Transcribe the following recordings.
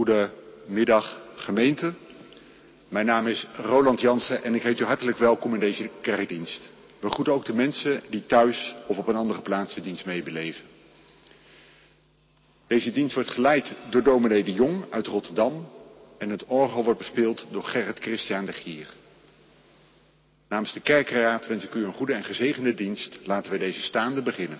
Goedemiddag gemeente. Mijn naam is Roland Jansen en ik heet u hartelijk welkom in deze kerkdienst. We groeten ook de mensen die thuis of op een andere plaats de dienst meebeleven. Deze dienst wordt geleid door dominee de Jong uit Rotterdam en het orgel wordt bespeeld door Gerrit Christian de Gier. Namens de kerkraad wens ik u een goede en gezegende dienst. Laten we deze staande beginnen.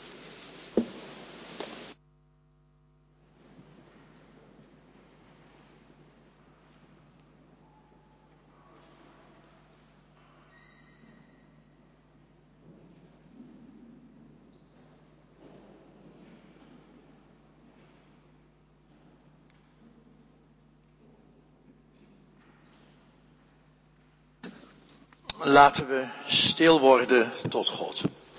Laten we stil worden tot God.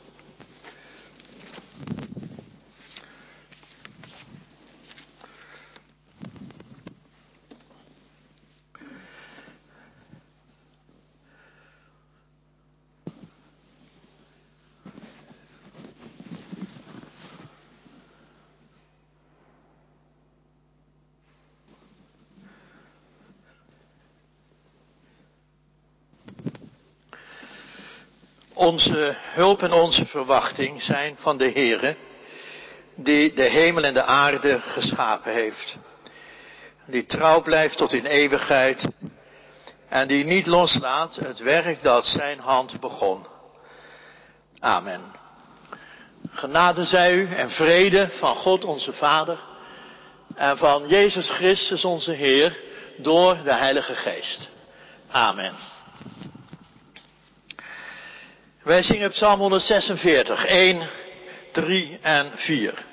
Onze hulp en onze verwachting zijn van de Heere, die de hemel en de aarde geschapen heeft. Die trouw blijft tot in eeuwigheid en die niet loslaat het werk dat zijn hand begon. Amen. Genade zij u en vrede van God onze Vader en van Jezus Christus onze Heer door de Heilige Geest. Amen. Wij zingen Psalm 146, 1, 3 en 4.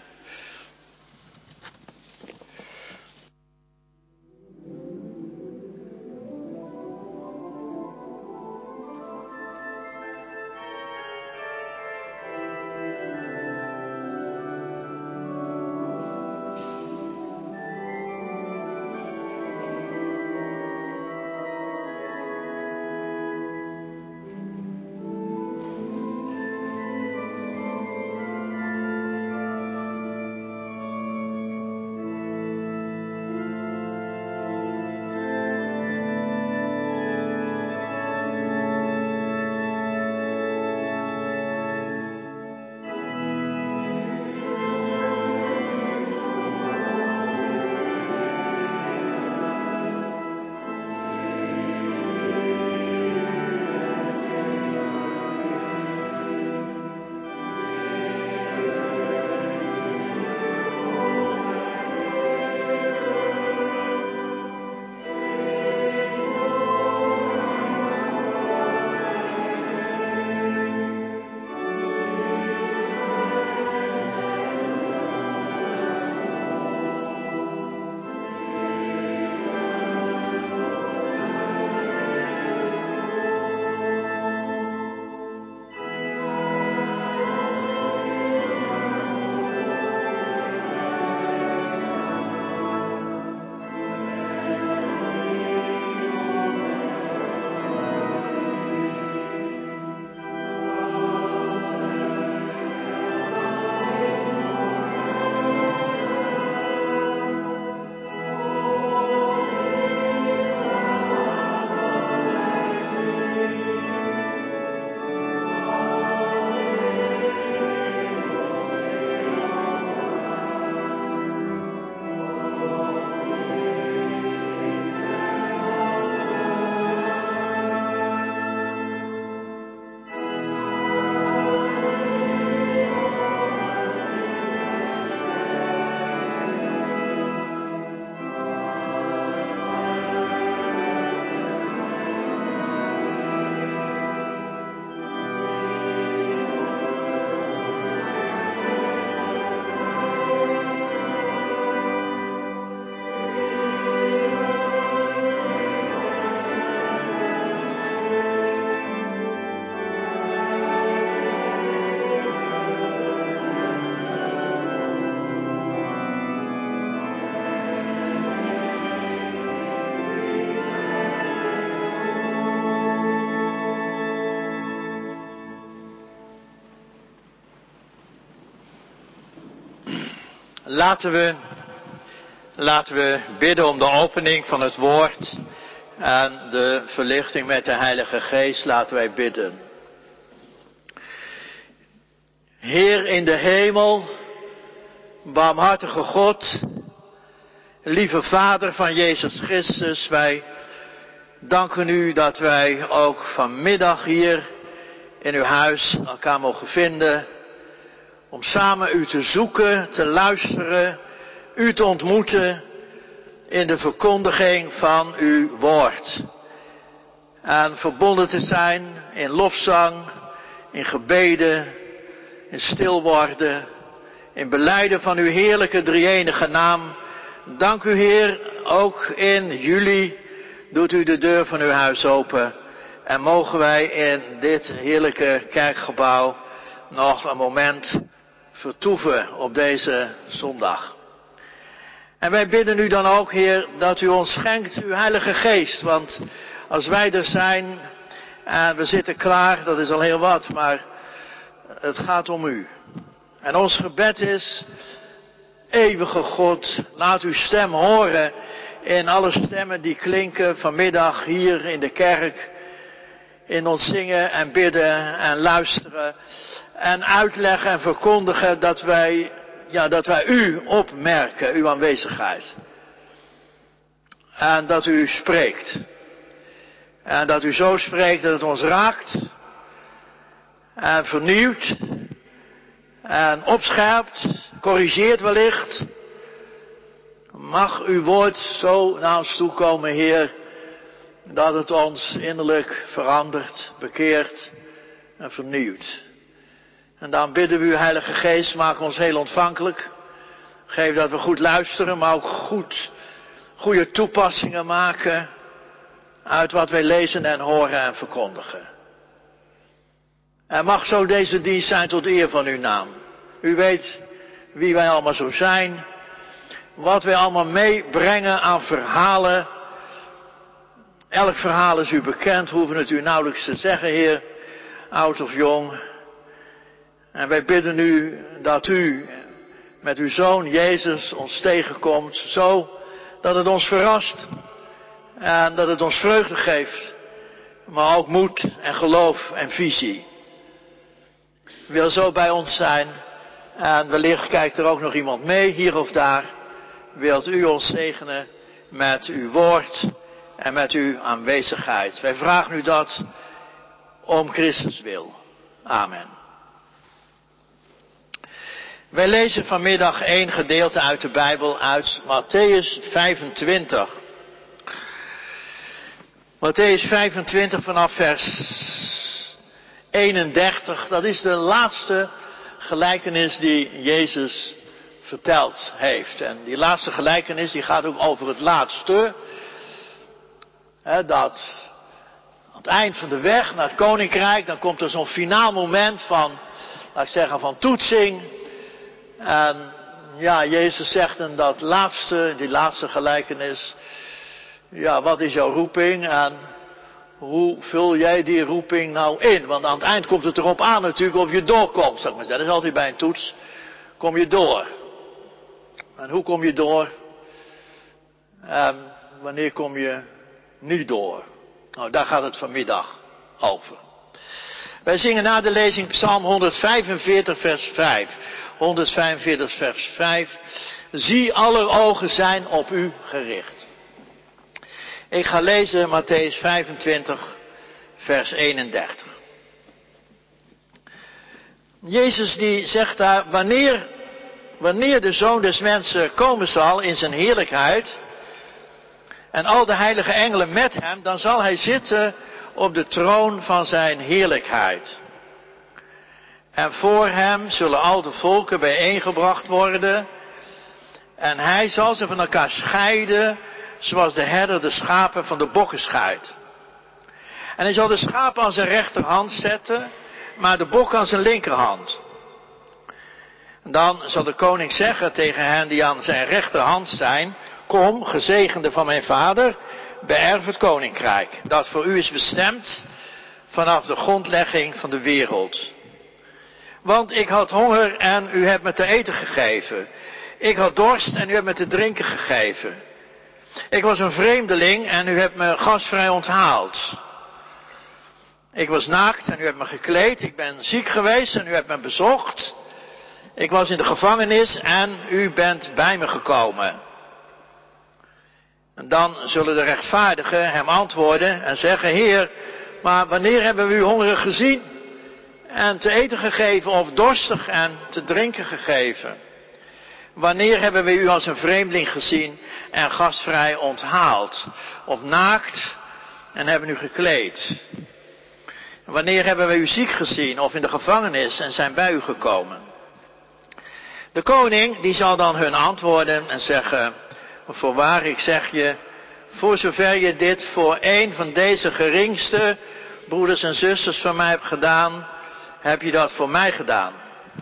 Laten we Laten we bidden om de opening van het woord en de verlichting met de Heilige Geest. Laten wij bidden. Heer in de hemel, barmhartige God, lieve Vader van Jezus Christus, wij danken u dat wij ook vanmiddag hier in uw huis elkaar mogen vinden, om samen u te zoeken, te luisteren, u te ontmoeten in de verkondiging van uw woord. En verbonden te zijn in lofzang, in gebeden, in stil worden, in belijden van uw heerlijke drie-enige naam. Dank u Heer, ook in juli doet u de deur van uw huis open. En mogen wij in dit heerlijke kerkgebouw nog een moment vertoeven op deze zondag. En wij bidden u dan ook, Heer, dat u ons schenkt uw Heilige Geest. Want als wij er zijn en we zitten klaar, dat is al heel wat, maar het gaat om u. En ons gebed is, eeuwige God, laat uw stem horen in alle stemmen die klinken vanmiddag hier in de kerk. In ons zingen en bidden en luisteren en uitleggen en verkondigen dat wij u opmerken, uw aanwezigheid. En dat u spreekt. En dat u zo spreekt dat het ons raakt en vernieuwt en opscherpt, corrigeert wellicht. Mag uw woord zo naar ons toe komen, Heer, dat het ons innerlijk verandert, bekeert en vernieuwt. En dan bidden we u, Heilige Geest, maak ons heel ontvankelijk. Geef dat we goed luisteren, maar ook goede toepassingen maken uit wat wij lezen en horen en verkondigen. En mag zo deze dienst zijn tot eer van uw naam. U weet wie wij allemaal zo zijn, wat wij allemaal meebrengen aan verhalen. Elk verhaal is u bekend, we hoeven het u nauwelijks te zeggen, Heer, oud of jong. En wij bidden u dat u met uw Zoon Jezus ons tegenkomt, zo dat het ons verrast en dat het ons vreugde geeft, maar ook moed en geloof en visie. Wil zo bij ons zijn en wellicht kijkt er ook nog iemand mee, hier of daar. Wilt u ons zegenen met uw woord en met uw aanwezigheid. Wij vragen u dat om Christus wil. Amen. Wij lezen vanmiddag 1 gedeelte uit de Bijbel uit Mattheüs 25. Mattheüs 25 vanaf vers 31. Dat is de laatste gelijkenis die Jezus verteld heeft. En die laatste gelijkenis die gaat ook over het laatste. Dat aan het eind van de weg naar het koninkrijk, dan komt er zo'n finaal moment van, laat ik zeggen, van toetsing. En ja, Jezus zegt in die laatste gelijkenis, ja, wat is jouw roeping en hoe vul jij die roeping nou in? Want aan het eind komt het erop aan natuurlijk of je doorkomt, zou ik maar zeggen. Dat is altijd bij een toets, kom je door. En hoe kom je door? En wanneer kom je niet door? Nou, daar gaat het vanmiddag over. Wij zingen na de lezing Psalm 145 vers 5. 145 vers 5. Zie, aller ogen zijn op u gericht. Ik ga lezen Mattheüs 25 vers 31. Jezus die zegt daar, wanneer de Zoon des Mensen komen zal in zijn heerlijkheid en al de heilige engelen met hem, dan zal hij zitten op de troon van zijn heerlijkheid. En voor hem zullen al de volken bijeengebracht worden. En hij zal ze van elkaar scheiden, zoals de herder de schapen van de bokken scheidt. En hij zal de schapen aan zijn rechterhand zetten, maar de bokken aan zijn linkerhand. Dan zal de koning zeggen tegen hen die aan zijn rechterhand zijn, kom, gezegende van mijn vader, beërf het koninkrijk, dat voor u is bestemd vanaf de grondlegging van de wereld. Want ik had honger en u hebt me te eten gegeven. Ik had dorst en u hebt me te drinken gegeven. Ik was een vreemdeling en u hebt me gastvrij onthaald. Ik was naakt en u hebt me gekleed. Ik ben ziek geweest en u hebt me bezocht. Ik was in de gevangenis en u bent bij me gekomen. En dan zullen de rechtvaardigen hem antwoorden en zeggen: Heer, maar wanneer hebben we u hongerig gezien en te eten gegeven of dorstig en te drinken gegeven? Wanneer hebben we u als een vreemdeling gezien en gastvrij onthaald? Of naakt en hebben u gekleed? Wanneer hebben we u ziek gezien of in de gevangenis en zijn bij u gekomen? De koning die zal dan hun antwoorden en zeggen: Voorwaar, ik zeg je, voor zover je dit voor een van deze geringste broeders en zusters van mij hebt gedaan, heb je dat voor mij gedaan.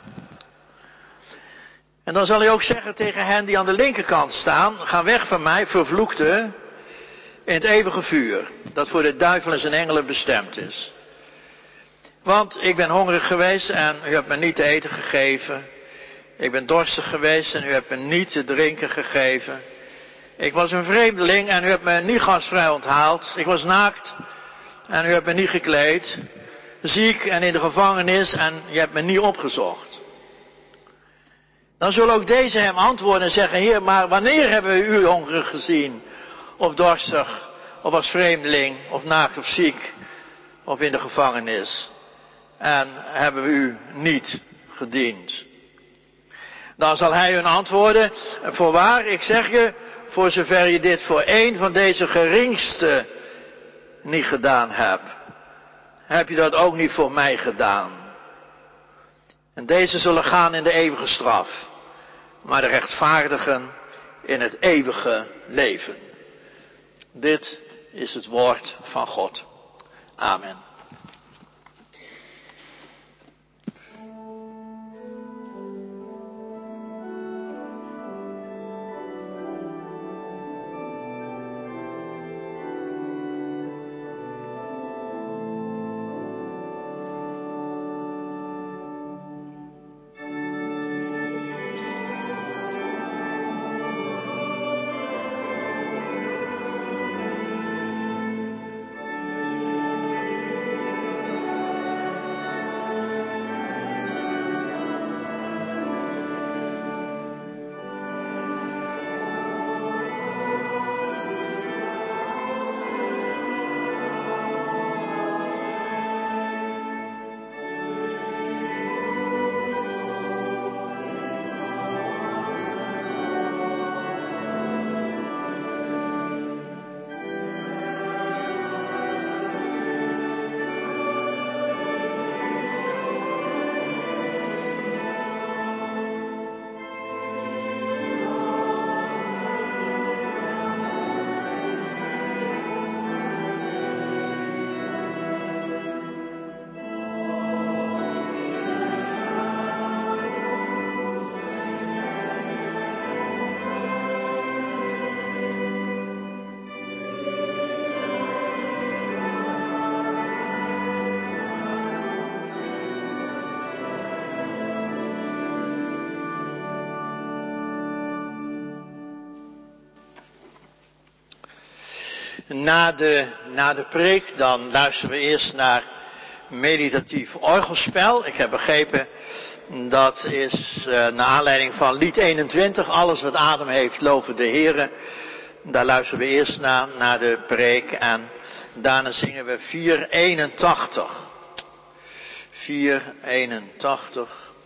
En dan zal hij ook zeggen tegen hen die aan de linkerkant staan: Ga weg van mij, vervloekte, in het eeuwige vuur, dat voor de duivel en zijn engelen bestemd is. Want ik ben hongerig geweest en u hebt me niet te eten gegeven. Ik ben dorstig geweest en u hebt me niet te drinken gegeven. Ik was een vreemdeling en u hebt me niet gastvrij onthaald. Ik was naakt en u hebt me niet gekleed. Ziek en in de gevangenis en je hebt me niet opgezocht. Dan zullen ook deze hem antwoorden en zeggen: Heer, maar wanneer hebben we u hongerig gezien? Of dorstig, of als vreemdeling, of naakt of ziek, of in de gevangenis? En hebben we u niet gediend? Dan zal hij hun antwoorden: Voorwaar, ik zeg je, voor zover je dit voor een van deze geringste niet gedaan hebt, heb je dat ook niet voor mij gedaan. En deze zullen gaan in de eeuwige straf, maar de rechtvaardigen in het eeuwige leven. Dit is het woord van God. Amen. Na de preek dan luisteren we eerst naar meditatief orgelspel. Ik heb begrepen dat is naar aanleiding van lied 21, Alles wat adem heeft, loven de Heere. Daar luisteren we eerst naar de preek en daarna zingen we 481. 481.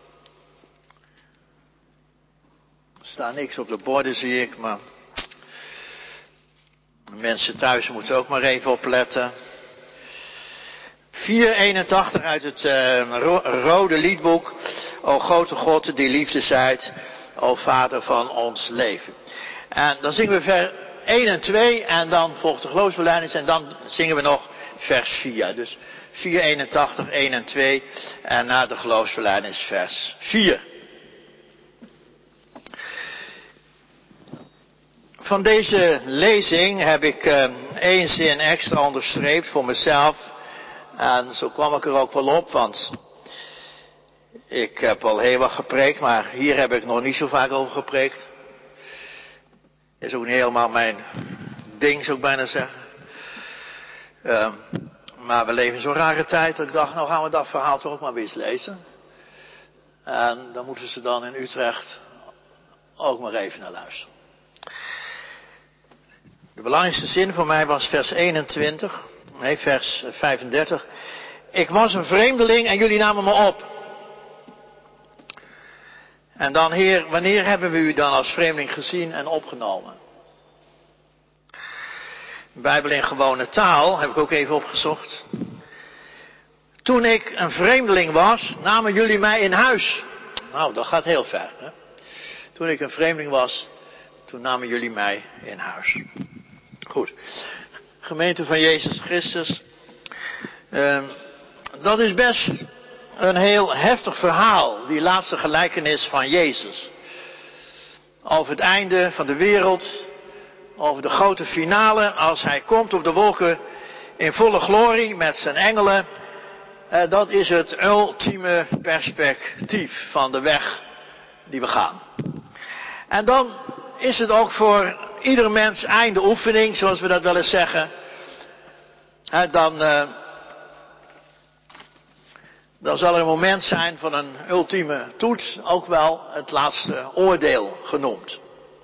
Er staat niks op de borden, zie ik, maar mensen thuis moeten ook maar even opletten. 481 uit het rode liedboek. O grote God, die liefde zijt, o Vader van ons leven. En dan zingen we vers 1 en 2 en dan volgt de geloofsbelijdenis en dan zingen we nog vers 4. Dus 481, 1 en 2 en na de geloofsbelijdenis vers 4. Van deze lezing heb ik 1 zin extra onderstreept voor mezelf. En zo kwam ik er ook wel op, want Ik heb al heel wat gepreekt, maar hier heb ik nog niet zo vaak over gepreekt. Is ook niet helemaal mijn ding, zou ik bijna zeggen. Maar we leven in zo'n rare tijd dat ik dacht, nou gaan we dat verhaal toch ook maar weer eens lezen. En dan moeten ze dan in Utrecht ook maar even naar luisteren. De belangrijkste zin voor mij was vers 35. Ik was een vreemdeling en jullie namen me op. En dan, Heer, wanneer hebben we u dan als vreemdeling gezien en opgenomen? De Bijbel in gewone taal, heb ik ook even opgezocht. Toen ik een vreemdeling was, namen jullie mij in huis. Nou, dat gaat heel ver. Hè? Toen ik een vreemdeling was, toen namen jullie mij in huis. Goed. Gemeente van Jezus Christus. Dat is best een heel heftig verhaal, die laatste gelijkenis van Jezus. Over het einde van de wereld, over de grote finale, als hij komt op de wolken in volle glorie met zijn engelen. Dat is het ultieme perspectief van de weg die we gaan. En dan is het ook voor ieder mens einde oefening, zoals we dat wel eens zeggen. Dan zal er een moment zijn van een ultieme toets, ook wel het laatste oordeel genoemd.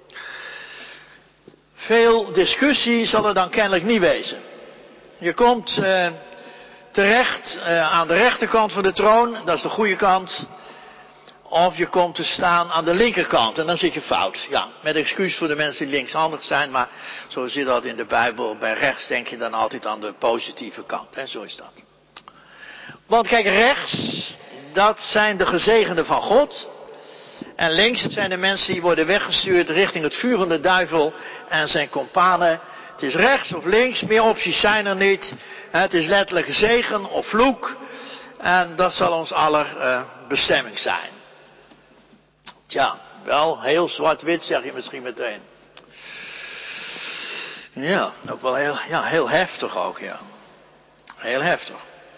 Veel discussie zal er dan kennelijk niet wezen. Je komt terecht aan de rechterkant van de troon, dat is de goede kant. Of je komt te staan aan de linkerkant en dan zit je fout. Ja, met excuus voor de mensen die linkshandig zijn, maar zo zit dat in de Bijbel. Bij rechts denk je dan altijd aan de positieve kant. Hè? Zo is dat. Want kijk, rechts, dat zijn de gezegenden van God. En links, dat zijn de mensen die worden weggestuurd richting het vuur van de duivel en zijn kompanen. Het is rechts of links, meer opties zijn er niet. Het is letterlijk zegen of vloek. En dat zal ons aller bestemming zijn. Tja, wel heel zwart-wit zeg je misschien meteen. Ja, ook wel heel heftig ook, ja. Heel heftig.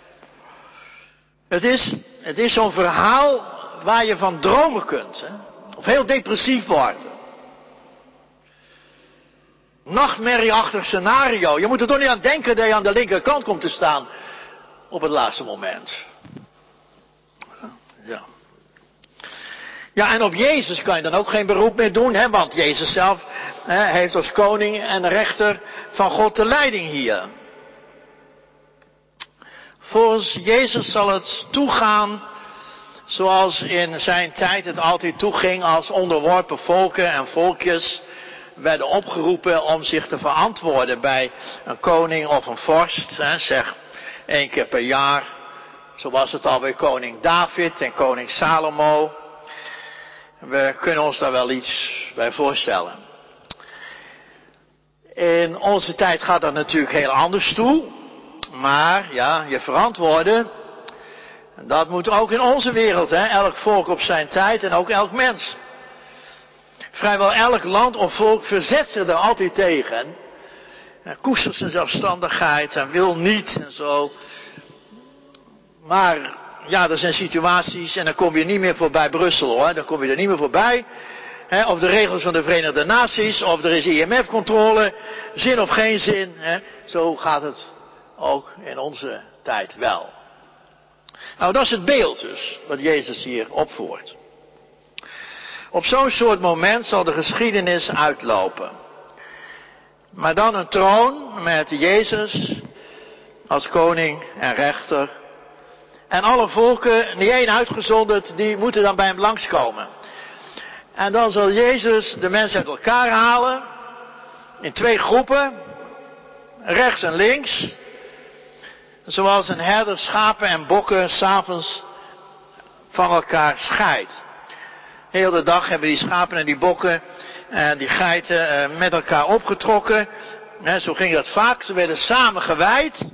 Het is zo'n verhaal waar je van dromen kunt. Hè? Of heel depressief worden. Nachtmerrieachtig scenario. Je moet er toch niet aan denken dat je aan de linkerkant komt te staan. Op het laatste moment. Ja. Ja, en op Jezus kan je dan ook geen beroep meer doen. Hè? Want Jezus zelf heeft als koning en rechter van God de leiding hier. Volgens Jezus zal het toegaan zoals in zijn tijd het altijd toeging als onderworpen volken en volkjes werden opgeroepen om zich te verantwoorden bij een koning of een vorst. Zeg 1 keer per jaar. Zo was het al bij koning David en koning Salomo. We kunnen ons daar wel iets bij voorstellen. In onze tijd gaat dat natuurlijk heel anders toe. Maar ja, je verantwoorden, dat moet ook in onze wereld. Hè? Elk volk op zijn tijd en ook elk mens. Vrijwel elk land of volk verzet zich er altijd tegen. En koestert zijn zelfstandigheid en wil niet en zo. Maar ja, er zijn situaties en dan kom je niet meer voorbij Brussel hoor. Dan kom je er niet meer voorbij. Of de regels van de Verenigde Naties, of er is IMF-controle. Zin of geen zin. Zo gaat het ook in onze tijd wel. Nou, dat is het beeld dus, wat Jezus hier opvoert. Op zo'n soort moment zal de geschiedenis uitlopen. Maar dan een troon met Jezus als koning en rechter. En alle volken, niet één uitgezonderd, die moeten dan bij hem langskomen. En dan zal Jezus de mensen uit elkaar halen. In 2 groepen. Rechts en links. Zoals een herder schapen en bokken 's avonds van elkaar scheidt. Heel de dag hebben die schapen en die bokken en die geiten met elkaar opgetrokken. Zo ging dat vaak. Ze werden samen geweid.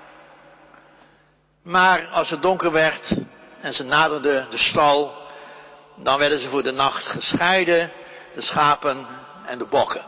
Maar als het donker werd en ze naderden de stal, dan werden ze voor de nacht gescheiden. De schapen en de bokken.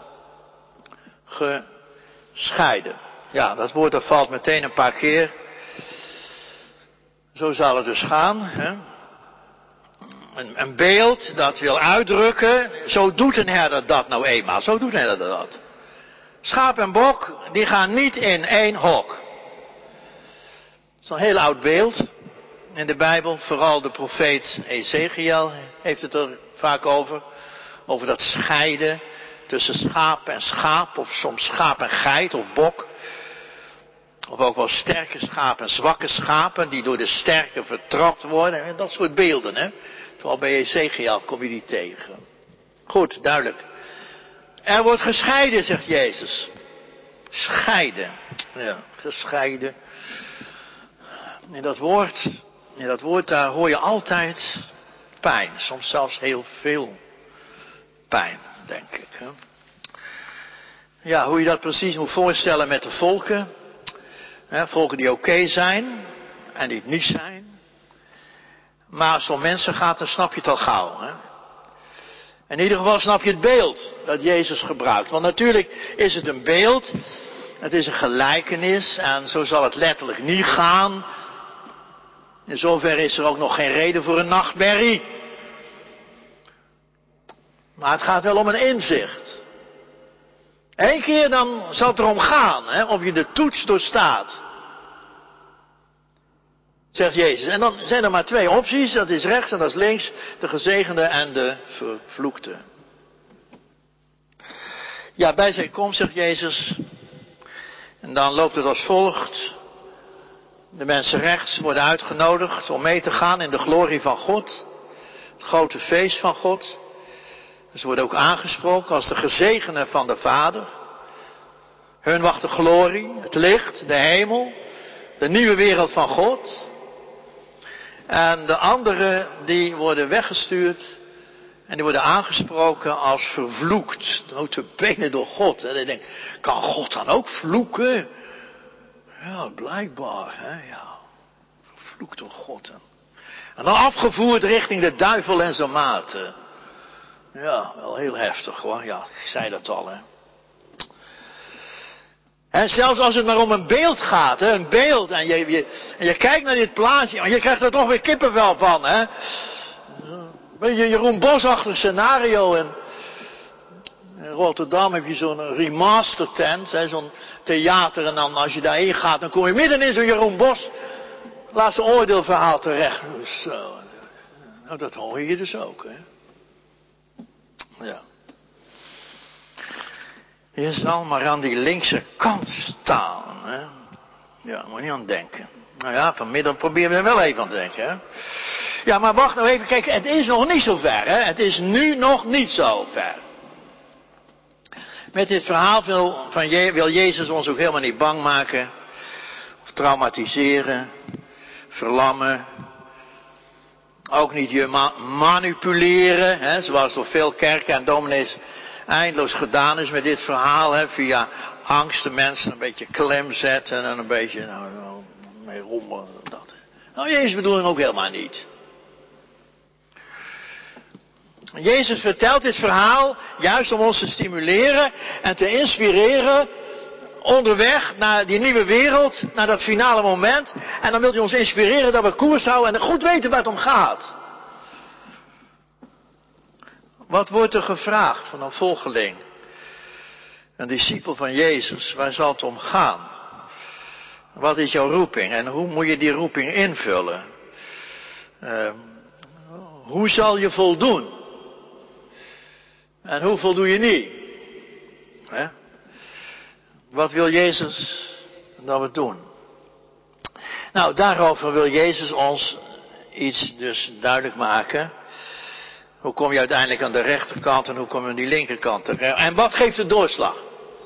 Gescheiden. Ja, dat woord dat valt meteen een paar keer. Zo zal het dus gaan. Hè? een beeld dat wil uitdrukken, zo doet een herder dat nou eenmaal. Zo doet een herder dat. Schaap en bok, die gaan niet in één hok. Dat is een heel oud beeld in de Bijbel. Vooral de profeet Ezechiel heeft het er vaak over. Over dat scheiden tussen schaap en schaap. Of soms schaap en geit of bok. Of ook wel sterke schapen en zwakke schapen die door de sterke vertrapt worden. En dat soort beelden, hè. Vooral bij Ezechiel kom je die tegen. Goed, duidelijk. Er wordt gescheiden, zegt Jezus. Scheiden. Ja, gescheiden. In dat woord daar hoor je altijd pijn. Soms zelfs heel veel pijn, denk ik. Hè? Ja, hoe je dat precies moet voorstellen met de volken. Hè, volken die oké zijn en die het niet zijn. Maar als het om mensen gaat, dan snap je het al gauw. Hè? In ieder geval snap je het beeld dat Jezus gebruikt. Want natuurlijk is het een beeld. Het is een gelijkenis. En zo zal het letterlijk niet gaan. In zoverre is er ook nog geen reden voor een nachtmerrie. Maar het gaat wel om een inzicht. Eén keer dan zal het erom gaan, hè, of je de toets doorstaat. Zegt Jezus. En dan zijn er maar twee opties. Dat is rechts en dat is links. De gezegende en de vervloekte. Ja, bij zijn komst, zegt Jezus. En dan loopt het als volgt. De mensen rechts worden uitgenodigd om mee te gaan in de glorie van God. Het grote feest van God. Ze worden ook aangesproken als de gezegenden van de Vader. Hun wacht de glorie, het licht, de hemel, de nieuwe wereld van God. En de anderen die worden weggestuurd en die worden aangesproken als vervloekt. Notabene door God. En dan denk ik, kan God dan ook vloeken? Ja, blijkbaar. Hè? Ja, vervloekt door God. En dan afgevoerd richting de duivel en zijn maten. Ja, wel heel heftig hoor. Ja, ik zei dat al. Hè. En zelfs als het maar om een beeld gaat, hè, een beeld. En je kijkt naar dit plaatje, en je krijgt er toch weer kippenvel van. Hè. Een beetje Jeroen Bosachtig scenario. En in Rotterdam heb je zo'n remaster tent, hè, zo'n theater. En dan als je daarheen gaat, dan kom je midden in zo'n Jeroen Bos laatste oordeelverhaal terecht. Zo. Nou, dat hoor je dus ook. Hè. Ja. Je zal maar aan die linkse kant staan. Hè? Ja, moet je niet aan denken. Nou ja, vanmiddag proberen we er wel even aan te denken. Hè? Ja, maar wacht nou even. Kijk, het is nog niet zo ver. Hè? Het is nu nog niet zo ver. Met dit verhaal wil Jezus ons ook helemaal niet bang maken. Of traumatiseren. Verlammen. Ook niet je manipuleren. Hè? Zoals door veel kerken en dominees eindeloos gedaan is met dit verhaal. Hè? Via angst de mensen een beetje klem zetten. En een beetje mee rommelen. Dat. Nou, Jezus bedoeling ook helemaal niet. Jezus vertelt dit verhaal juist om ons te stimuleren en te inspireren onderweg naar die nieuwe wereld, naar dat finale moment. En dan wil hij ons inspireren dat we koers houden en goed weten waar het om gaat. Wat wordt er gevraagd van een volgeling? Een discipel van Jezus, waar zal het om gaan? Wat is jouw roeping en hoe moet je die roeping invullen? Hoe zal je voldoen? En hoe voldoe je niet? Hè? Wat wil Jezus dat we doen? Nou, daarover wil Jezus ons iets dus duidelijk maken. Hoe kom je uiteindelijk aan de rechterkant en hoe kom je aan die linkerkant terecht? En wat geeft de doorslag?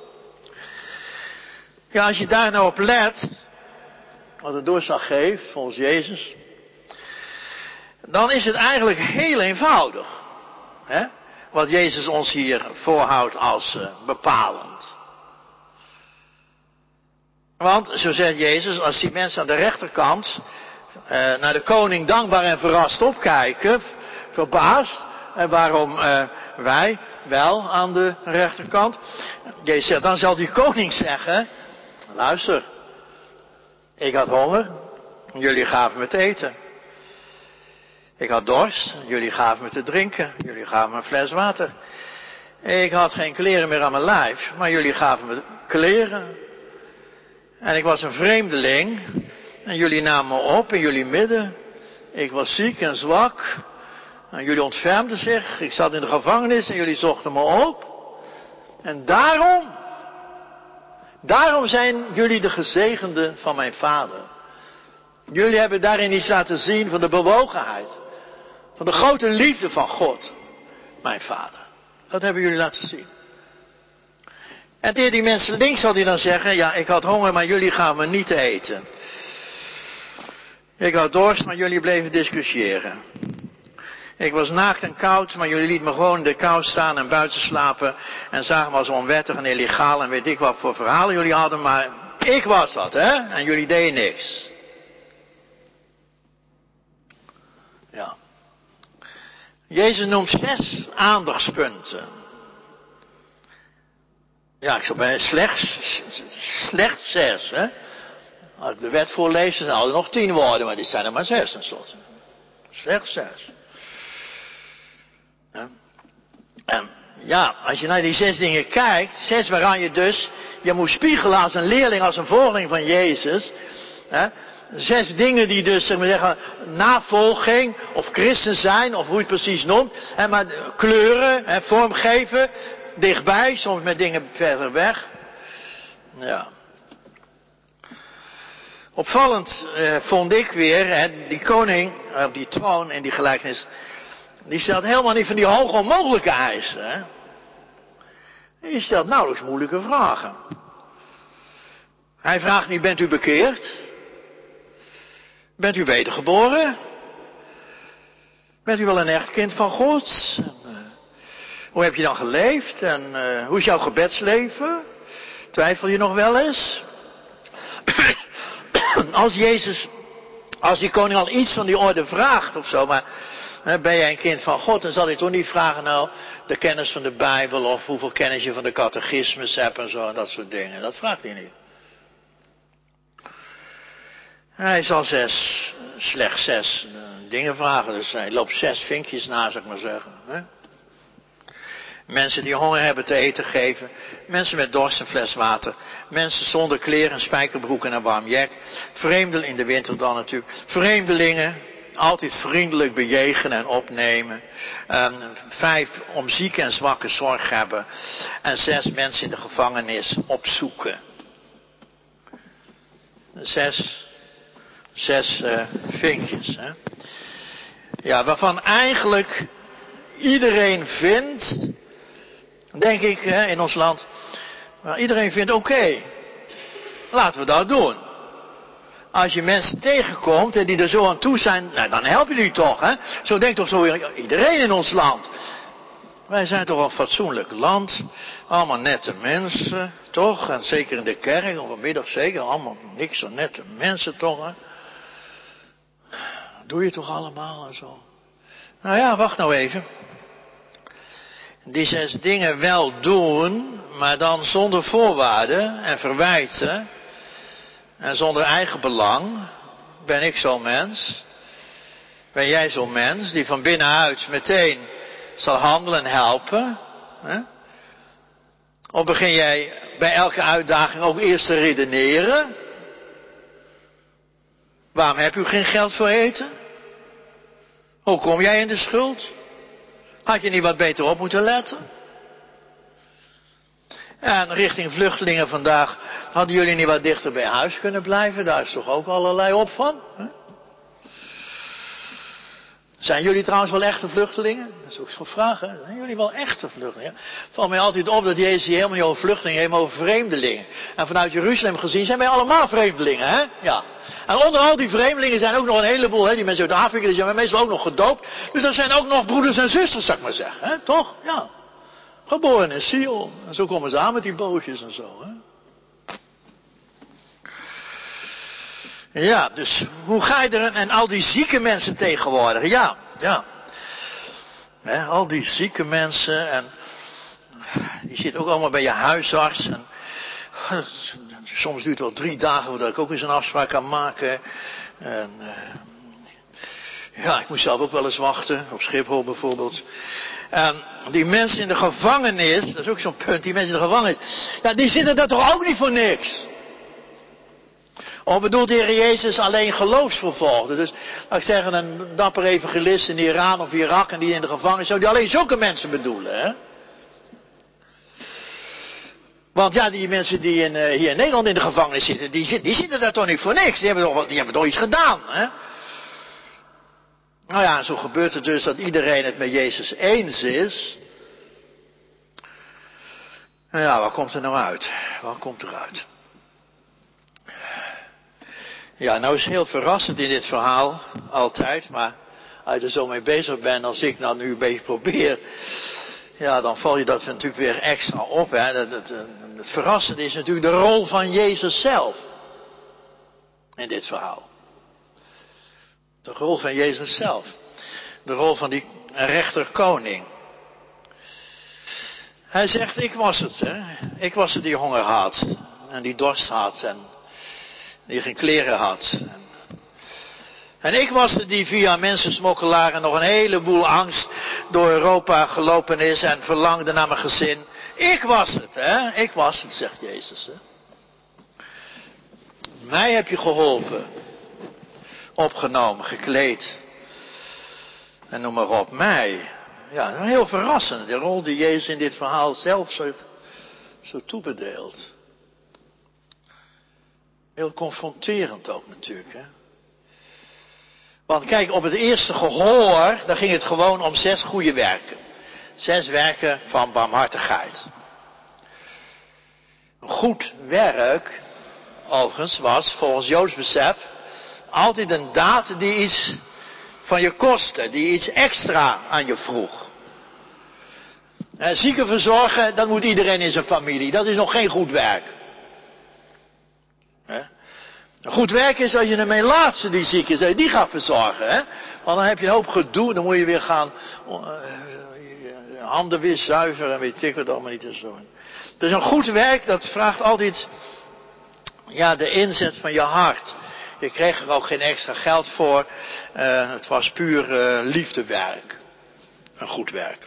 Ja, als je daar nou op let, wat de doorslag geeft, volgens Jezus, dan is het eigenlijk heel eenvoudig. Hè? Wat Jezus ons hier voorhoudt als bepalend. Want, zo zegt Jezus, als die mensen aan de rechterkant naar de koning dankbaar en verrast opkijken, verbaasd, en waarom wij wel aan de rechterkant. Jezus zegt, dan zal die koning zeggen, luister, ik had honger, jullie gaven me te eten. Ik had dorst, jullie gaven me te drinken, jullie gaven me een fles water. Ik had geen kleren meer aan mijn lijf, maar jullie gaven me kleren. En ik was een vreemdeling en jullie namen me op in jullie midden. Ik was ziek en zwak en jullie ontfermden zich. Ik zat in de gevangenis en jullie zochten me op. En daarom zijn jullie de gezegenden van mijn Vader. Jullie hebben daarin iets laten zien van de bewogenheid. Van de grote liefde van God, mijn Vader. Dat hebben jullie laten zien. En tegen die mensen links zal hij dan zeggen, ja, ik had honger, maar jullie gaven me niet te eten. Ik had dorst, maar jullie bleven discussiëren. Ik was naakt en koud, maar jullie lieten me gewoon in de kou staan en buiten slapen. En zagen me als onwettig en illegaal en weet ik wat voor verhalen jullie hadden, maar ik was dat, hè? En jullie deden niks. Ja. Jezus noemt 6 aandachtspunten. Ja, ik zou bij slecht 6, hè. Als ik de wet voorlees, dan zouden er nog 10 worden, maar dit zijn er maar 6 tenslotte. Slechts 6. Ja. En ja, als je naar die 6 dingen kijkt, 6 waaraan je moet spiegelen als een leerling, als een volgeling van Jezus. Hè. 6 dingen die dus, zeg maar zeggen, navolging of christen zijn, of hoe je het precies noemt. Hè, maar kleuren, hè, vormgeven, dichtbij, soms met dingen verder weg. Ja. Opvallend vond ik weer, hè, die koning op die troon in die gelijkenis, die stelt helemaal niet van die hoge onmogelijke eisen. Hè. Die stelt nauwelijks moeilijke vragen. Hij vraagt niet, bent u bekeerd? Bent u wedergeboren? Bent u wel een echt kind van God? En, hoe heb je dan geleefd? En hoe is jouw gebedsleven? Twijfel je nog wel eens? Als die koning al iets van die orde vraagt of zo, maar ben jij een kind van God, dan zal hij toch niet vragen, nou, de kennis van de Bijbel of hoeveel kennis je van de catechismus hebt en zo en dat soort dingen. Dat vraagt hij niet. Hij zal slechts 6 dingen vragen, dus hij loopt 6 vinkjes na, zou ik maar zeggen. Hè? Mensen die honger hebben te eten geven. Mensen met dorst een fles water. Mensen zonder kleren, spijkerbroek en een warm jack. Vreemden in de winter dan natuurlijk. Vreemdelingen. Altijd vriendelijk bejegenen en opnemen. 5 om zieken en zwakken zorg hebben. En 6 mensen in de gevangenis opzoeken. 6 vinkjes. Hè? Ja, waarvan eigenlijk iedereen vindt, denk ik, hè, in ons land, iedereen vindt oké, laten we dat doen. Als je mensen tegenkomt en die er zo aan toe zijn, nou, dan help je die toch, hè? Zo denkt toch zo iedereen in ons land. Wij zijn toch een fatsoenlijk land, allemaal nette mensen, toch? En zeker in de kerk, of vanmiddag zeker, allemaal niks zo nette mensen toch, hè? Dat doe je toch allemaal en zo. Nou ja, wacht nou even. Die 6 dingen wel doen, maar dan zonder voorwaarden en verwijten. En zonder eigen belang. Ben ik zo'n mens? Ben jij zo'n mens die van binnenuit meteen zal handelen en helpen? Hè? Of begin jij bij elke uitdaging ook eerst te redeneren? Waarom heb u geen geld voor eten? Hoe kom jij in de schuld? Had je niet wat beter op moeten letten? En richting vluchtelingen vandaag, hadden jullie niet wat dichter bij huis kunnen blijven? Daar is toch ook allerlei op van? Hè? Zijn jullie trouwens wel echte vluchtelingen? Dat is ook zo'n vraag, hè? Zijn jullie wel echte vluchtelingen? Valt mij altijd op dat Jezus hier helemaal niet over vluchtelingen heeft, maar over vreemdelingen. En vanuit Jeruzalem gezien zijn wij allemaal vreemdelingen, hè? Ja. En onder al die vreemdelingen zijn ook nog een heleboel, hè? Die mensen uit Afrika, die zijn meestal ook nog gedoopt. Dus dat zijn ook nog broeders en zusters, zou ik maar zeggen, hè? Toch? Ja. Geboren in Sion. En zo komen ze aan met die bootjes en zo, hè? Ja, dus hoe ga je er en al die zieke mensen tegenwoordig? Ja. He, al die zieke mensen en die zitten ook allemaal bij je huisarts. En, soms duurt het wel 3 dagen voordat ik ook eens een afspraak kan maken. En, Ja, ik moest zelf ook wel eens wachten, op Schiphol bijvoorbeeld. Die mensen in de gevangenis, dat is ook zo'n punt, die mensen in de gevangenis, ja, die zitten daar toch ook niet voor niks? Of bedoelt de Heer Jezus alleen geloofsvervolgden? Dus, laat ik zeggen, een dapper evangelist in Iran of Irak en die in de gevangenis, zou die alleen zulke mensen bedoelen, hè? Want ja, die mensen die hier in Nederland in de gevangenis zitten, die zitten daar toch niet voor niks? Die hebben toch iets gedaan, hè? Nou ja, zo gebeurt het dus dat iedereen het met Jezus eens is. Nou ja, wat komt er nou uit? Wat komt eruit? Ja, nou is het heel verrassend in dit verhaal, altijd, maar als je er zo mee bezig bent als ik nou nu een beetje probeer, ja, dan val je dat natuurlijk weer extra op, hè. Het verrassende is natuurlijk de rol van Jezus zelf in dit verhaal. De rol van Jezus zelf. De rol van die rechterkoning. Hij zegt, ik was het, hè. Ik was het die honger had. En die dorst had. En die geen kleren had. En ik was het die via mensensmokkelaren nog een heleboel angst door Europa gelopen is. En verlangde naar mijn gezin. Ik was het, hè. Ik was het, zegt Jezus, hè. Mij heb je geholpen. Opgenomen, gekleed. En noem maar op, mij. Ja, heel verrassend. De rol die Jezus in dit verhaal zelf zo toebedeelt. Heel confronterend ook natuurlijk, hè. Want kijk, op het eerste gehoor, daar ging het gewoon om 6 goede werken. 6 werken van barmhartigheid. Een goed werk, overigens, was volgens Joods besef altijd een daad die iets van je kostte, die iets extra aan je vroeg. Zieken verzorgen, dat moet iedereen in zijn familie. Dat is nog geen goed werk. Een goed werk is als je een melaatse die ziek is, die gaat verzorgen. Hè? Want dan heb je een hoop gedoe, dan moet je weer gaan handen weer zuiveren en weet ik wat allemaal niet en zo. Dus een goed werk, dat vraagt altijd de inzet van je hart. Je kreeg er ook geen extra geld voor. Het was puur liefdewerk. Een goed werk.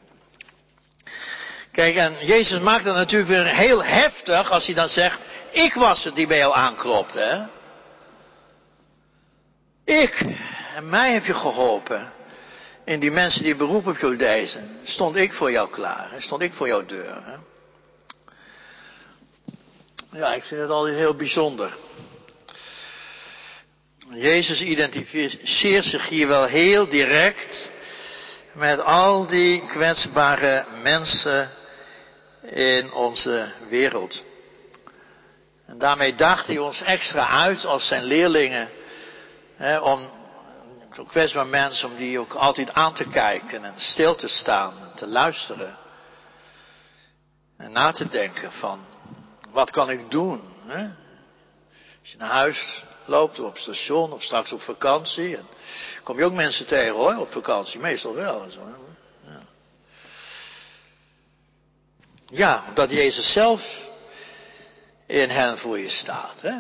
Kijk, en Jezus maakt het natuurlijk weer heel heftig als hij dan zegt, ik was het die bij jou aanklopte. Hè? Ik. En mij heb je geholpen. In die mensen die beroep op jou deden. Stond ik voor jou klaar. Hè? Stond ik voor jouw deur. Hè? Ja, ik vind het altijd heel bijzonder. Jezus identificeert zich hier wel heel direct met al die kwetsbare mensen in onze wereld. En daarmee daagt hij ons extra uit als zijn leerlingen, om zo'n kwetsbaar mensen, om die ook altijd aan te kijken en stil te staan en te luisteren. En na te denken van, wat kan ik doen? Hè? Als je naar huis loopt, op het station of straks op vakantie. En kom je ook mensen tegen hoor, op vakantie, meestal wel. En zo, ja. Ja, omdat Jezus zelf in hen voor je staat. Hè?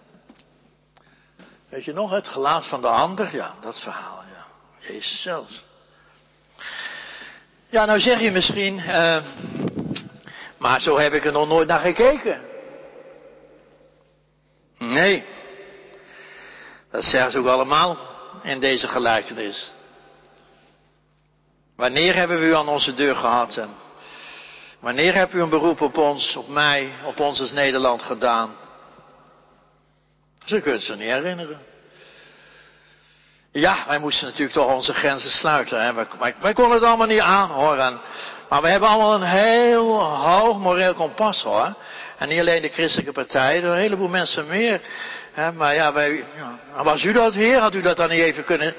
Weet je nog, het gelaat van de ander? Ja, dat verhaal, ja. Jezus zelf. Ja, nou zeg je misschien, maar zo heb ik er nog nooit naar gekeken. Nee. Dat zeggen ze ook allemaal in deze gelijkenis. Wanneer hebben we u aan onze deur gehad? En wanneer hebt u een beroep op ons, op mij, op ons als Nederland gedaan? Ze kunnen het zich niet herinneren. Ja, wij moesten natuurlijk toch onze grenzen sluiten. Hè? Wij konden het allemaal niet aanhoren. Maar we hebben allemaal een heel hoog moreel kompas hoor. En niet alleen de christelijke partij, een heleboel mensen meer. Hè? Maar ja, was u dat Heer? Had u dat dan niet even kunnen...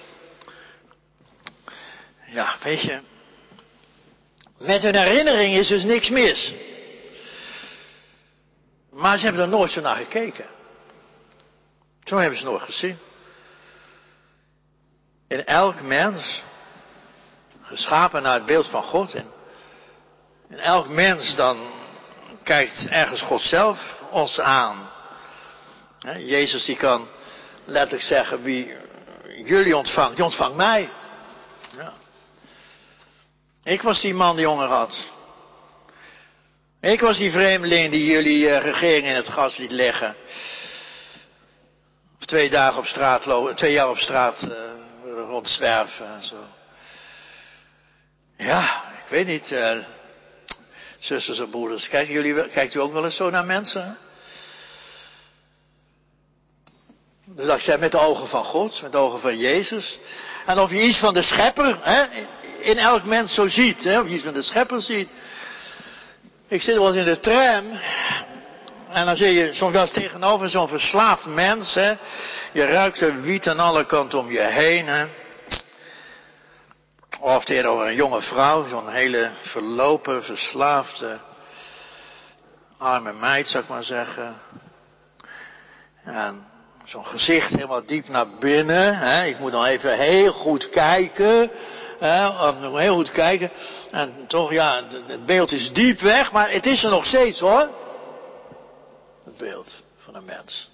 Ja, weet je. Met hun herinnering is dus niks mis. Maar ze hebben er nooit zo naar gekeken. Zo hebben ze nooit gezien. In elk mens, geschapen naar het beeld van God. En in elk mens dan kijkt ergens God zelf ons aan. Jezus die kan letterlijk zeggen, wie jullie ontvangt, die ontvangt mij. Ja. Ik was die man die honger had. Ik was die vreemdeling die jullie regering in het gas liet leggen. Of 2 jaar op straat rondzwerven en zo. Ja, ik weet niet, zusters en broeders, kijkt u ook wel eens zo naar mensen? Dus dat ik zeg, met de ogen van God, met de ogen van Jezus. En of je iets van de schepper, in elk mens zo ziet, of je iets van de schepper ziet. Ik zit wel eens in de tram. En dan zie je soms wel eens tegenover zo'n verslaafd mens, Je ruikt de wiet aan alle kanten om je heen, Of tegenover een jonge vrouw, zo'n hele verlopen, verslaafde, arme meid, zou ik maar zeggen. En zo'n gezicht helemaal diep naar binnen, Ik moet dan even heel goed kijken, heel goed kijken. En toch, ja, het beeld is diep weg, maar het is er nog steeds, hoor. Het beeld van een mens.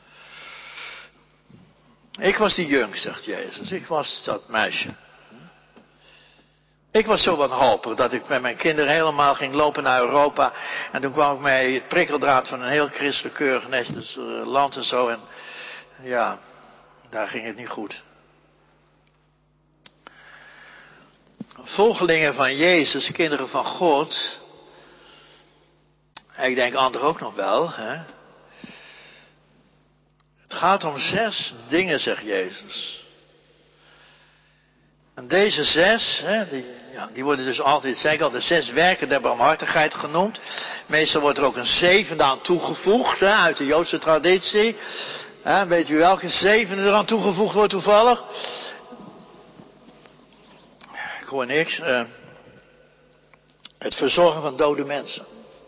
Ik was die junk, zegt Jezus. Ik was dat meisje. Ik was zo wanhopig dat ik met mijn kinderen helemaal ging lopen naar Europa. En toen kwam ik bij het prikkeldraad van een heel christelijk keurig netjes land en zo. En ja, daar ging het niet goed. Volgelingen van Jezus, kinderen van God. Ik denk anderen ook nog wel. Het gaat om 6 dingen, zegt Jezus. En deze 6, die worden dus altijd, zeg ik al, de 6 werken der barmhartigheid genoemd. Meestal wordt er ook een 7e aan toegevoegd, uit de Joodse traditie. Weet u welke 7e er aan toegevoegd wordt toevallig? Ik hoor niks. Het verzorgen van dode mensen.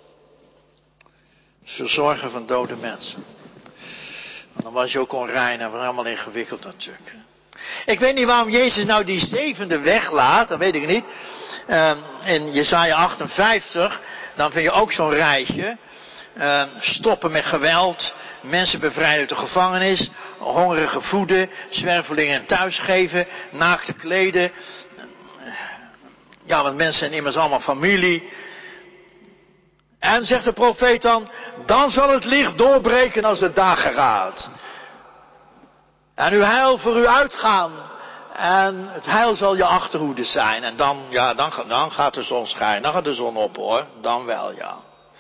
Het verzorgen van dode mensen. Want dan was je ook onrein en was allemaal ingewikkeld natuurlijk. Ik weet niet waarom Jezus nou die 7e weglaat, dat weet ik niet. In Jesaja 58, dan vind je ook zo'n rijtje. Stoppen met geweld, mensen bevrijden uit de gevangenis, hongerigen voeden, zwervelingen thuis geven, naakte kleden. Ja, want mensen zijn immers allemaal familie. En zegt de profeet dan zal het licht doorbreken als de dageraad. En uw heil voor u uitgaan. En het heil zal je achterhoede zijn. En dan gaat de zon schijnen. Dan gaat de zon op, hoor. Dan wel, ja.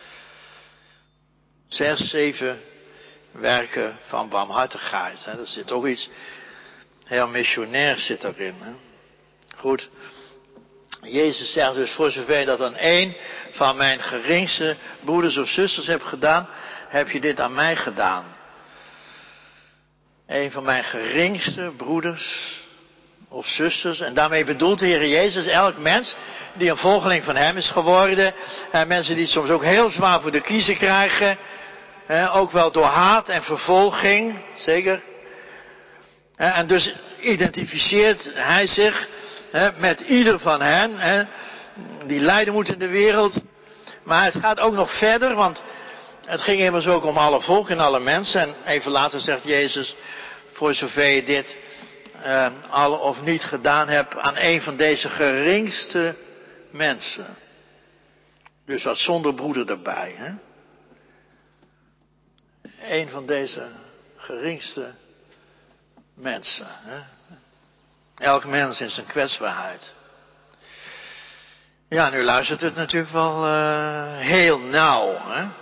6, 7 werken van barmhartigheid. Er zit ook iets heel missionairs zit erin. Goed. Jezus zegt dus, voor zover dat aan 1 van mijn geringste broeders of zusters hebt gedaan, heb je dit aan mij gedaan. Een van mijn geringste broeders of zusters. En daarmee bedoelt de Heer Jezus elk mens die een volgeling van hem is geworden. En mensen die het soms ook heel zwaar voor de kiezer krijgen. Ook wel door haat en vervolging. Zeker. En dus identificeert hij zich met ieder van hen. Die lijden moeten in de wereld. Maar het gaat ook nog verder. Want het ging immers ook om alle volken en alle mensen. En even later zegt Jezus, voor zover je dit al of niet gedaan hebt aan een van deze geringste mensen. Dus dat zonder broeder erbij. Een van deze geringste mensen. Elk mens in zijn kwetsbaarheid. Ja, nu luistert het natuurlijk wel heel nauw.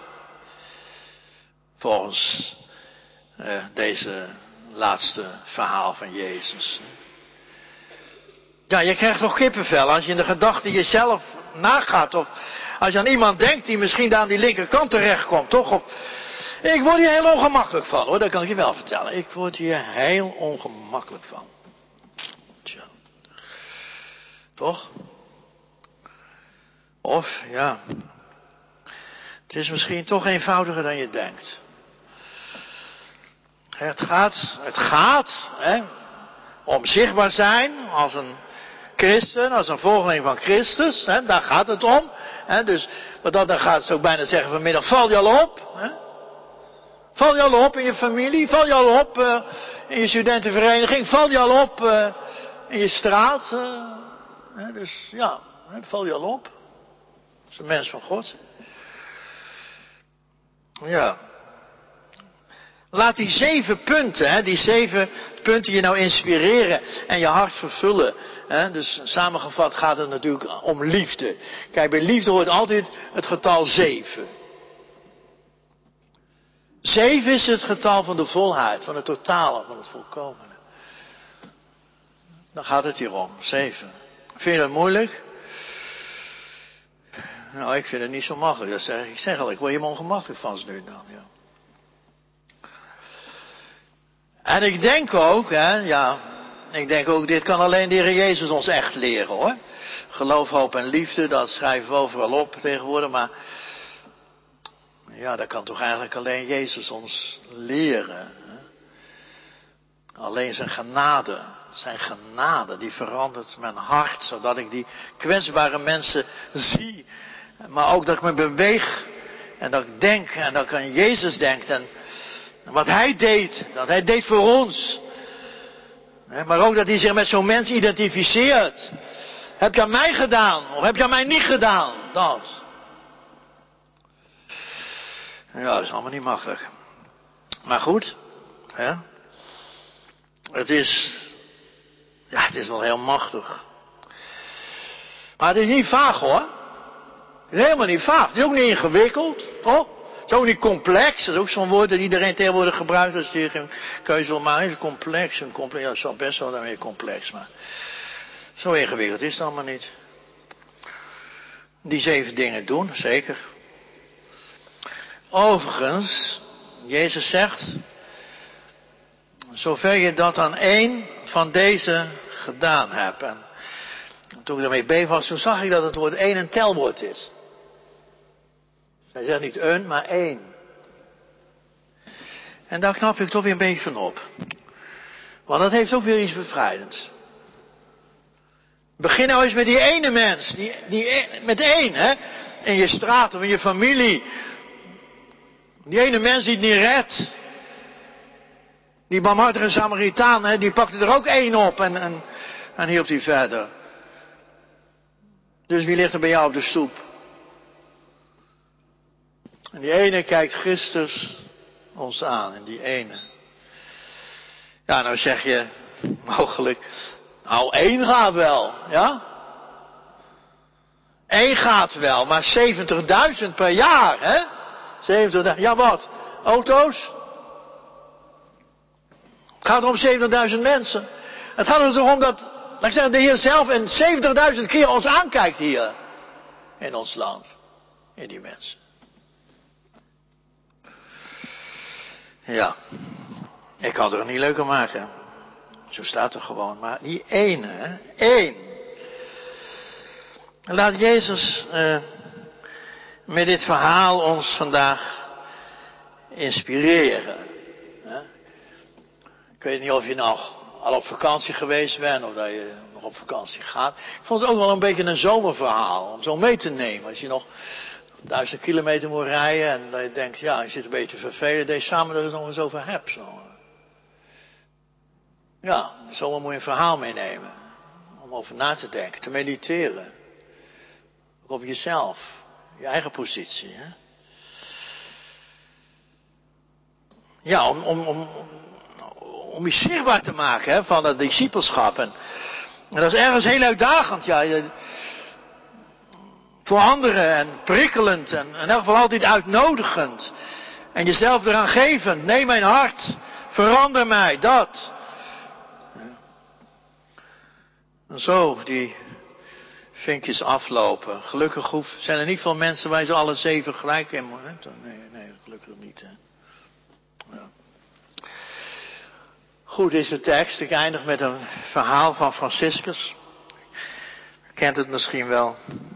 Volgens deze laatste verhaal van Jezus. Ja, je krijgt toch kippenvel als je in de gedachte jezelf nagaat. Of als je aan iemand denkt die misschien daar aan die linkerkant terechtkomt. Toch? Of, ik word hier heel ongemakkelijk van, hoor. Dat kan ik je wel vertellen. Ik word hier heel ongemakkelijk van. Tja. Toch? Of, ja. Het is misschien toch eenvoudiger dan je denkt. Het gaat om zichtbaar zijn als een christen, als een volgeling van Christus. Daar gaat het om. Dus wat dat dan gaat, zou ik bijna zeggen vanmiddag, val je al op? Val je al op in je familie? Val je al op in je studentenvereniging, val je al op in je straat. Dus ja, val je al op. Dat is een mens van God. Ja. Laat die 7 punten, die 7 punten je nou inspireren en je hart vervullen. Dus samengevat gaat het natuurlijk om liefde. Kijk, bij liefde hoort altijd het getal 7. 7 is het getal van de volheid, van het totale, van het volkomene. Dan gaat het hier om, 7. Vind je dat moeilijk? Nou, ik vind het niet zo makkelijk. Ik zeg al, ik word je ongemakkelijk van nu dan. Ja. En ik denk ook, dit kan alleen de Heer Jezus ons echt leren hoor. Geloof, hoop en liefde, dat schrijven we overal op tegenwoordig, maar ja, dat kan toch eigenlijk alleen Jezus ons leren. Hè? Alleen zijn genade, die verandert mijn hart, zodat ik die kwetsbare mensen zie. Maar ook dat ik me beweeg en dat ik denk en dat ik aan Jezus denk en wat hij deed, dat hij deed voor ons. Maar ook dat hij zich met zo'n mens identificeert. Heb je aan mij gedaan of heb je aan mij niet gedaan? Dat. Ja, dat is allemaal niet makkelijk. Maar goed, het is wel heel machtig. Maar het is niet vaag hoor. Het is helemaal niet vaag. Het is ook niet ingewikkeld, toch? Het is ook niet complex. Dat is ook zo'n woord dat iedereen tegenwoordig gebruikt als hij geen keuze wil maken. Het is complex. Ja, het is best wel daarmee complex, maar zo ingewikkeld is het allemaal niet. Die 7 dingen doen, zeker. Overigens, Jezus zegt, zover je dat aan 1 van deze gedaan hebt. En toen ik daarmee bezig was, toen zag ik dat het woord 1 een telwoord is. Hij zegt niet een, maar 1. En daar knap ik toch weer een beetje van op. Want dat heeft ook weer iets bevrijdends. Begin nou eens met die ene mens. Met 1, in je straat of in je familie. Die ene mens die het niet redt. Die barmhartige Samaritaan, die pakte er ook 1 op en hielp die verder. Dus wie ligt er bij jou op de stoep? En die ene kijkt Christus ons aan. En die ene. Ja, nou zeg je mogelijk. Nou, 1 gaat wel. Ja? 1 gaat wel. Maar 70.000 per jaar. Hè? 70.000. Ja wat? Auto's? Het gaat om 70.000 mensen. Het gaat er toch om dat, laat ik zeggen, de Heer zelf en 70.000 keer ons aankijkt hier. In ons land. In die mensen. Ja, ik kan het er niet leuker maken. Zo staat er gewoon. Maar die ene, 1. Laat Jezus met dit verhaal ons vandaag inspireren. Ik weet niet of je nog al op vakantie geweest bent of dat je nog op vakantie gaat. Ik vond het ook wel een beetje een zomerverhaal om zo mee te nemen. Als je nog 1000 kilometer moet rijden en dat je denkt, ja, je zit een beetje vervelend. Deze samen dat je het nog eens over hebt. Zo. Ja, zomaar moet je een verhaal meenemen. Om over na te denken, te mediteren. Ook op jezelf, je eigen positie. Hè? Ja, om je zichtbaar te maken van het discipelschap. En dat is ergens heel uitdagend. Ja, voor anderen en prikkelend en in elk geval altijd uitnodigend. En jezelf eraan gevend. Neem mijn hart, verander mij, dat. En zo die vinkjes aflopen. Gelukkig zijn er niet veel mensen waar ze alle 7 gelijk in moeten. Nee, gelukkig niet. Hè. Ja. Goed is de tekst. Ik eindig met een verhaal van Franciscus. U kent het misschien wel.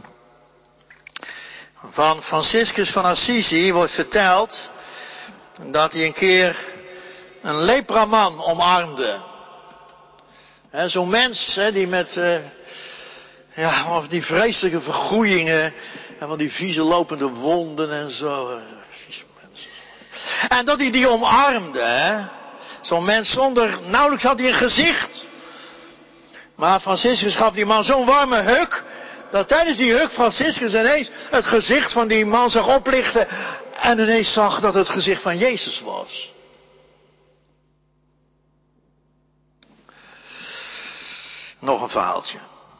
Van Franciscus van Assisi wordt verteld dat hij een keer een lepraman omarmde. Zo'n mens die met van die vreselijke vergroeien en van die vieze lopende wonden en zo. Vieze mensen. En dat hij die omarmde. Zo'n mens nauwelijks had hij een gezicht. Maar Franciscus gaf die man zo'n warme huk, dat tijdens die huk Franciscus ineens het gezicht van die man zag oplichten en ineens zag dat het gezicht van Jezus was. Nog een verhaaltje.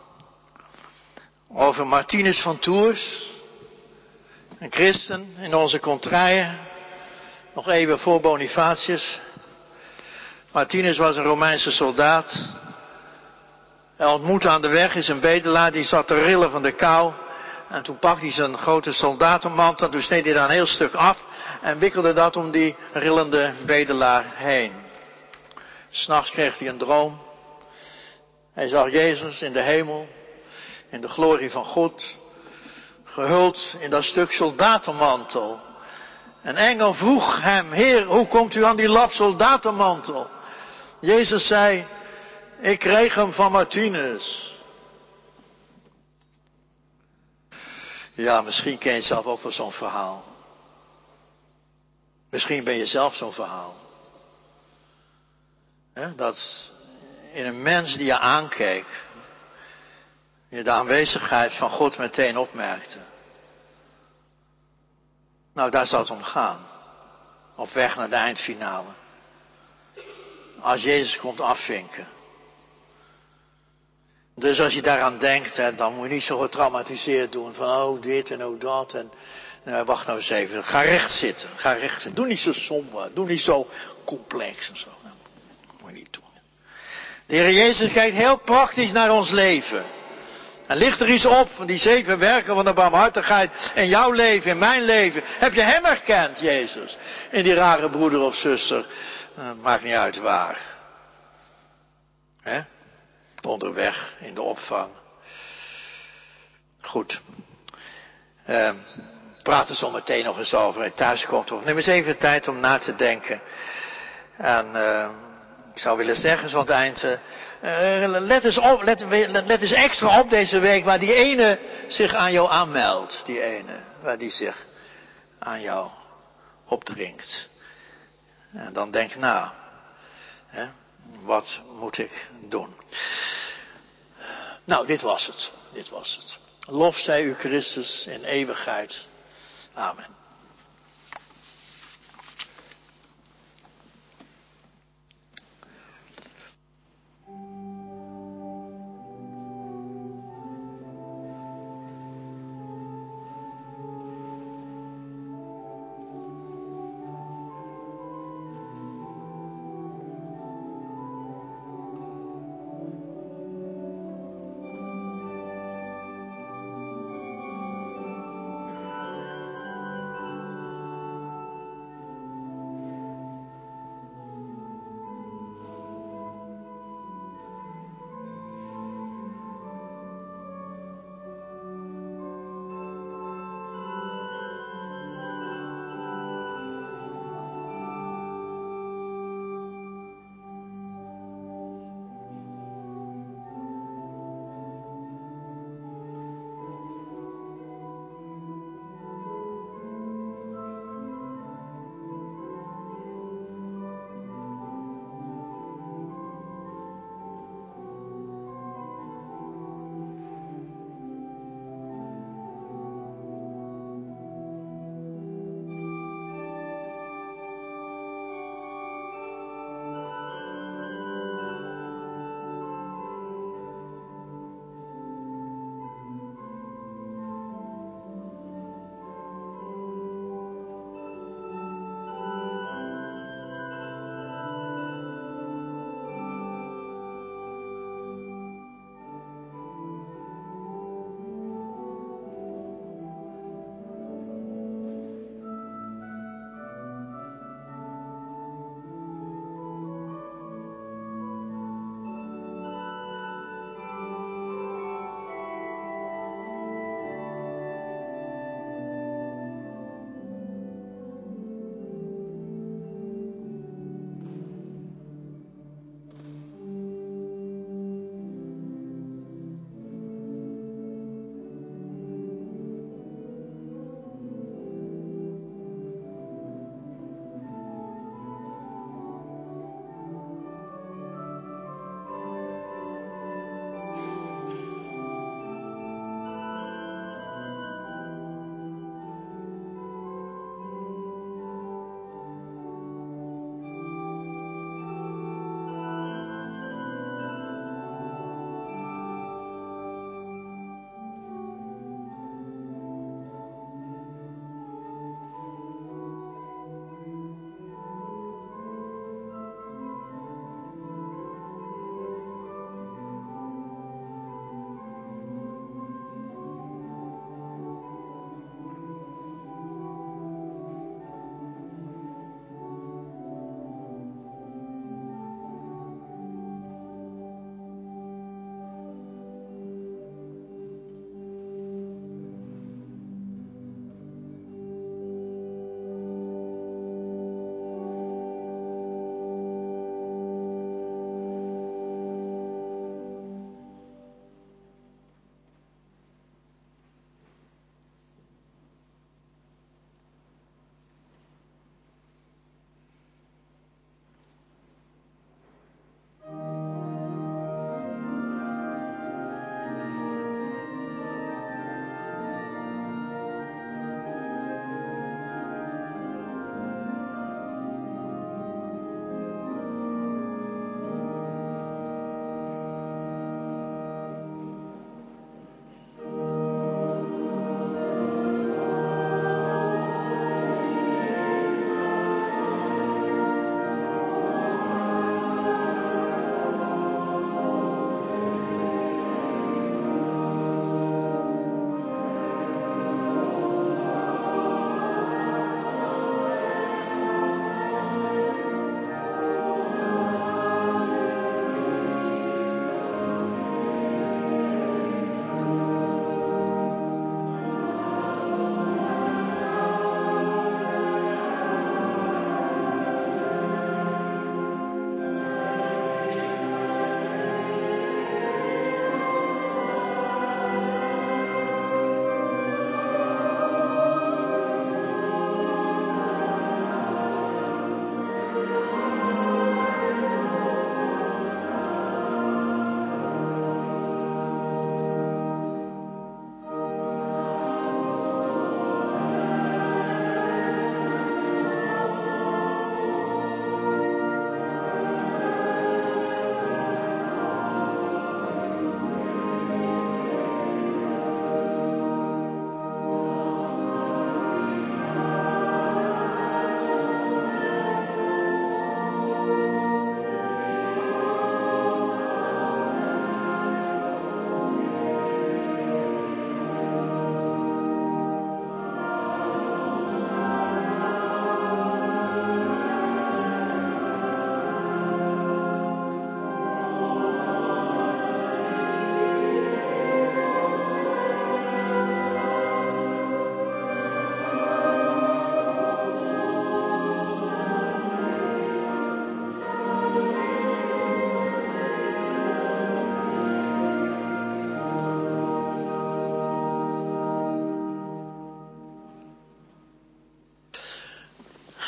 Over Martinus van Tours, een christen in onze contraien, nog even voor Bonifatius. Martinus was een Romeinse soldaat. Hij ontmoette aan de weg eens een bedelaar, die zat te rillen van de kou. En toen pakte hij zijn grote soldatenmantel, toen sneed hij daar een heel stuk af en wikkelde dat om die rillende bedelaar heen. 'S Nachts kreeg hij een droom. Hij zag Jezus in de hemel, in de glorie van God, gehuld in dat stuk soldatenmantel. Een engel vroeg hem: Heer, hoe komt u aan die lap soldatenmantel? Jezus zei: ik kreeg hem van Martinus. Ja, misschien ken je zelf ook wel zo'n verhaal. Misschien ben je zelf zo'n verhaal. Dat in een mens die je aankeek, je de aanwezigheid van God meteen opmerkte. Nou, daar zal het om gaan. Op weg naar de eindfinale. Als Jezus komt afvinken. Dus als je daaraan denkt, dan moet je niet zo getraumatiseerd doen. Van oh dit en oh dat. En wacht nou eens even. Ga recht zitten. Ga recht zitten. Doe niet zo somber. Doe niet zo complex en zo. Dat moet je niet doen. De Heer Jezus kijkt heel praktisch naar ons leven. En ligt er iets op van die 7 werken van de barmhartigheid in jouw leven, in mijn leven. Heb je hem herkend, Jezus? In die rare broeder of zuster. Maakt niet uit waar. Onderweg, in de opvang. Goed. Praat er zo meteen nog eens over. En thuis komt. Of neem eens even tijd om na te denken. En ik zou willen zeggen zo aan het eind. Let eens extra op deze week waar die ene zich aan jou aanmeldt. Die ene. Waar die zich aan jou opdringt. En dan denk na. Wat moet ik doen? Nou, dit was het. Dit was het. Lof zij u Christus in eeuwigheid. Amen.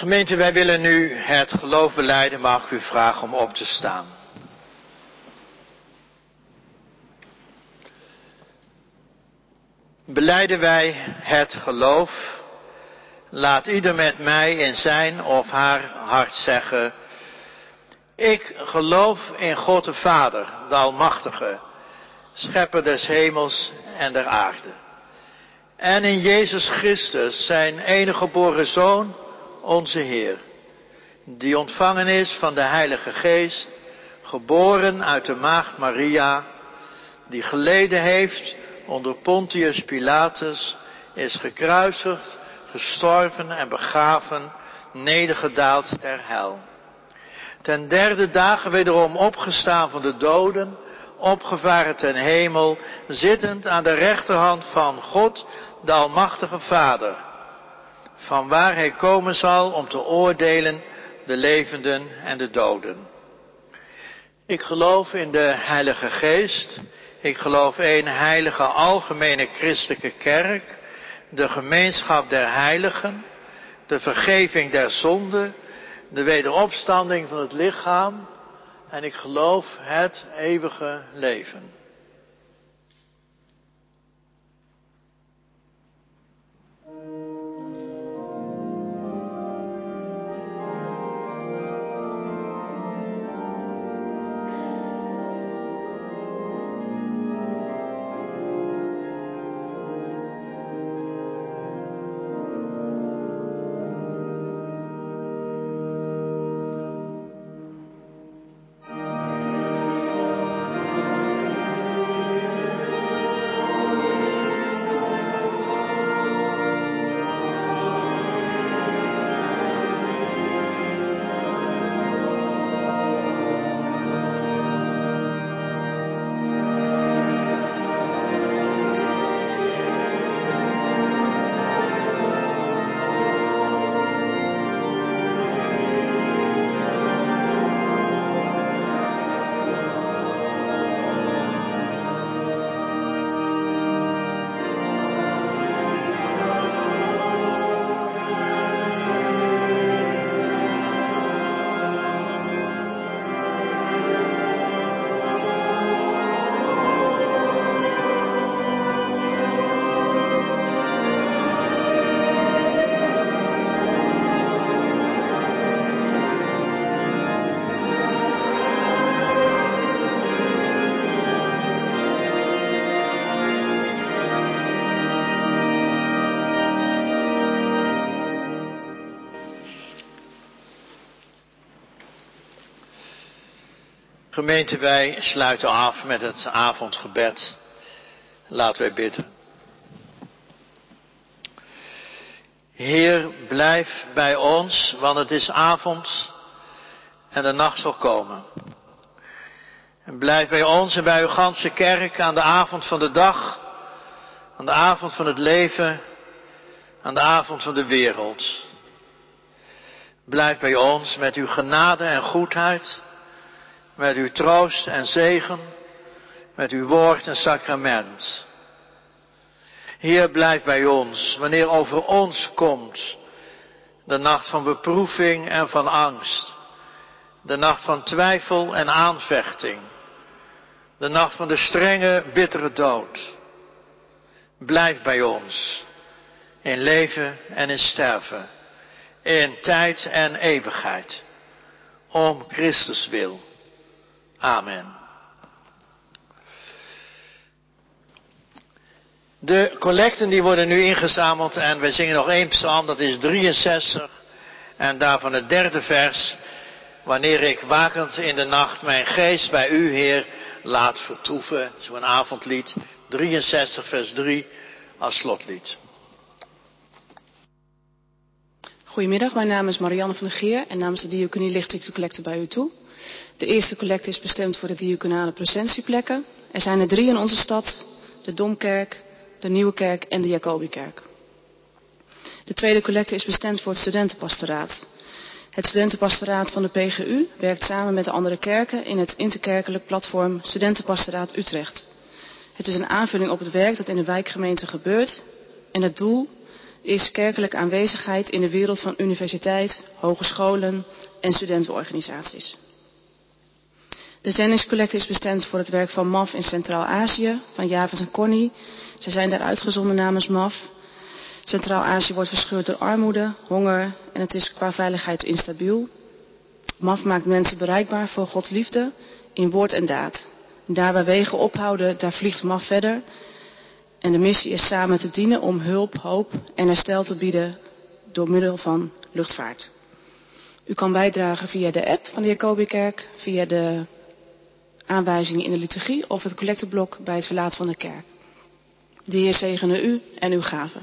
Gemeente, wij willen nu het geloof belijden. Mag ik u vragen om op te staan? Belijden wij het geloof? Laat ieder met mij in zijn of haar hart zeggen: ik geloof in God de Vader, de Almachtige, Schepper des hemels en der aarde. En in Jezus Christus, zijn enige geboren Zoon, onze Heer, die ontvangen is van de Heilige Geest, geboren uit de maagd Maria, die geleden heeft onder Pontius Pilatus, is gekruisigd, gestorven en begraven, nedergedaald ter hel. Ten derde dagen wederom opgestaan van de doden, opgevaren ten hemel, zittend aan de rechterhand van God, de Almachtige Vader, van waar hij komen zal om te oordelen de levenden en de doden. Ik geloof in de Heilige Geest. Ik geloof één heilige algemene christelijke kerk, de gemeenschap der heiligen, de vergeving der zonden, de wederopstanding van het lichaam en ik geloof het eeuwige leven. Gemeente, wij sluiten af met het avondgebed. Laten wij bidden. Heer, blijf bij ons, want het is avond en de nacht zal komen. En blijf bij ons en bij uw ganse kerk aan de avond van de dag, aan de avond van het leven, aan de avond van de wereld. Blijf bij ons met uw genade en goedheid, met uw troost en zegen, met uw woord en sacrament. Heer, blijf bij ons, wanneer over ons komt de nacht van beproeving en van angst, de nacht van twijfel en aanvechting, de nacht van de strenge, bittere dood. Blijf bij ons, in leven en in sterven, in tijd en eeuwigheid, om Christus wil. Amen. De collecten die worden nu ingezameld en we zingen nog 1 psalm, dat is 63 en daarvan het 3e vers. Wanneer ik wakend in de nacht mijn geest bij u, Heer, laat vertoeven. Zo'n avondlied, 63 vers 3 als slotlied. Goedemiddag, mijn naam is Marianne van der Geer en namens de diaconie licht ik de collecte bij u toe. De eerste collecte is bestemd voor de diaconale presentieplekken. Er zijn er 3 in onze stad, de Domkerk, de Nieuwe Kerk en de Jacobikerk. De tweede collecte is bestemd voor het studentenpastoraat. Het studentenpastoraat van de PGU werkt samen met de andere kerken in het interkerkelijk platform Studentenpastoraat Utrecht. Het is een aanvulling op het werk dat in de wijkgemeente gebeurt en het doel is kerkelijke aanwezigheid in de wereld van universiteit, hogescholen en studentenorganisaties. De zendingscollecte is bestemd voor het werk van MAF in Centraal-Azië, van Javens en Connie. Zij zijn daar uitgezonden namens MAF. Centraal-Azië wordt verscheurd door armoede, honger en het is qua veiligheid instabiel. MAF maakt mensen bereikbaar voor Gods liefde in woord en daad. Daar waar wegen ophouden, daar vliegt MAF verder. En de missie is samen te dienen om hulp, hoop en herstel te bieden door middel van luchtvaart. U kan bijdragen via de app van de Jacobikerk, via de aanwijzingen in de liturgie of het collecteblok bij het verlaten van de kerk. De Heer zegene u en uw gaven.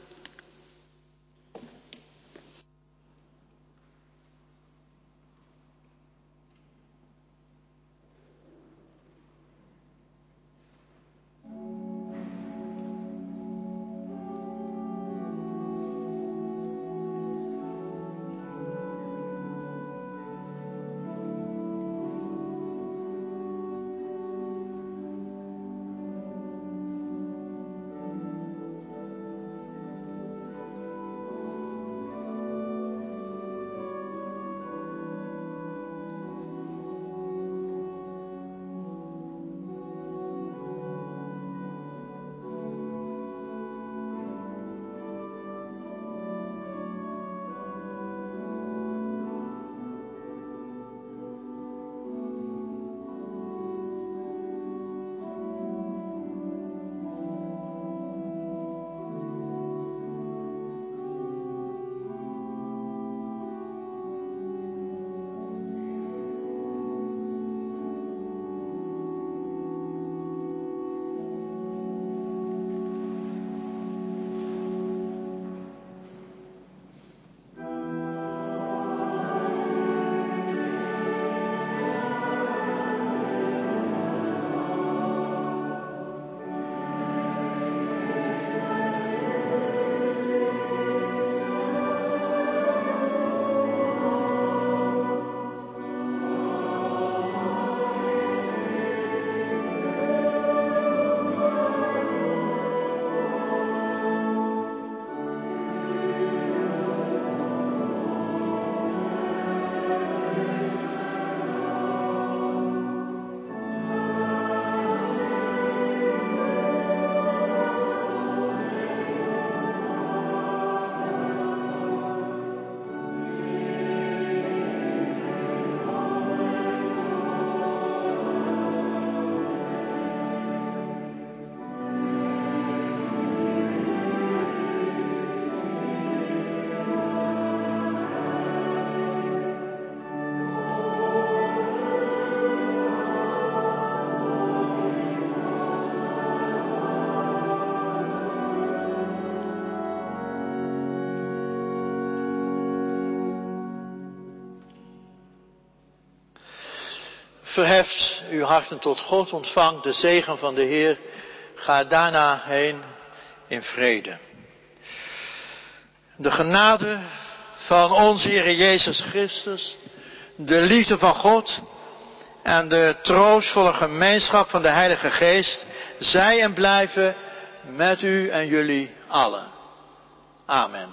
Verheft uw harten tot God, ontvang de zegen van de Heer. Ga daarna heen in vrede. De genade van onze Heer Jezus Christus, de liefde van God en de troostvolle gemeenschap van de Heilige Geest, zij en blijven met u en jullie allen. Amen.